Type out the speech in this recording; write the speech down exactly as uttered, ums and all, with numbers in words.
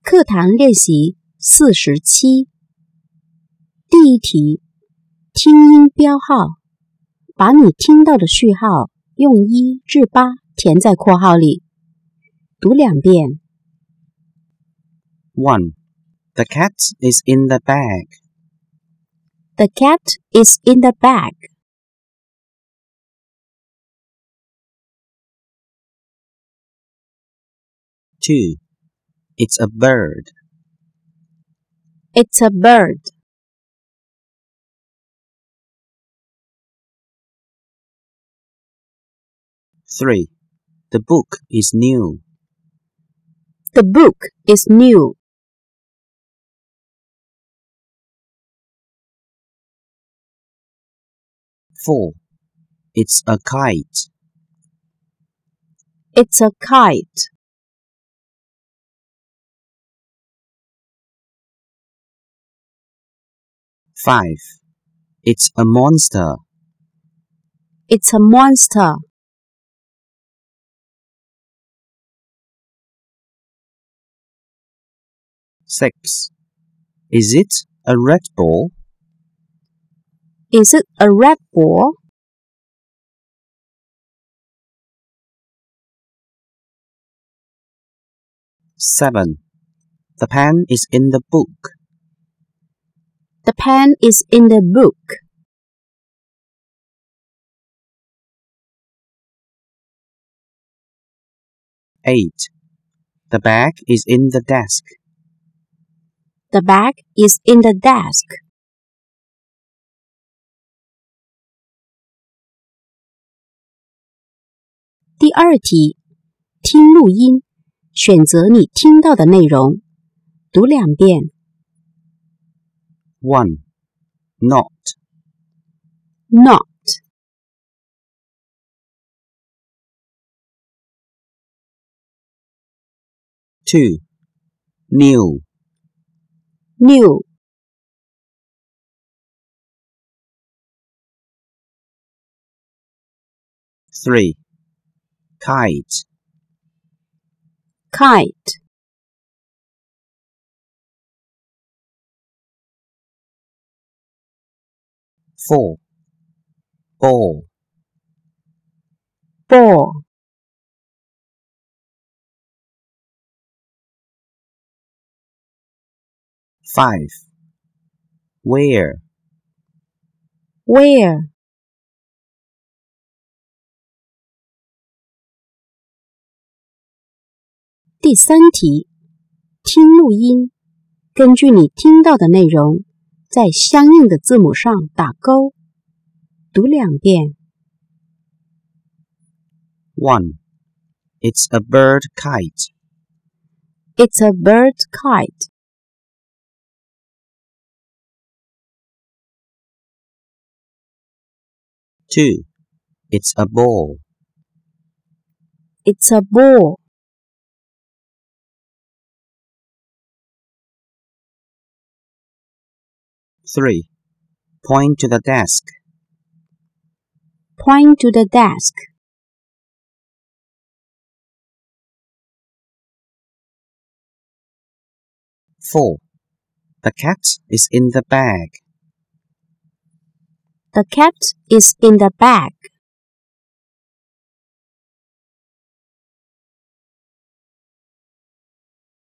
课堂练习四十七。第一题，听音标号，把你听到的序号用一至八填在括号里。读两遍。 one. The cat is in the bag. The cat is in the bag. two. It's a bird. It's a bird. three. The book is new. The book is new. four. It's a kite. It's a kite. five. It's a monster. It's a monster. six. Is it a red ball? Is it a red ball? seven. The pen is in the book. The pen is in the book. eight. The bag is in the desk. The bag is in the desk. 第二题，听录音，选择你听到的内容。读两遍。 one. Not. Not. two. New. New. three. Kite. Kite. four. Ball. Ball. five. Where? Where? 第三题，听录音，根据你听到的内容，在相应的字母上打勾。读两遍。 one. It's a bird kite. It's a bird kite. two. It's a ball. It's a ball. three. Point to the desk. Point to the desk. four. The cat is in the bag. The cat is in the bag.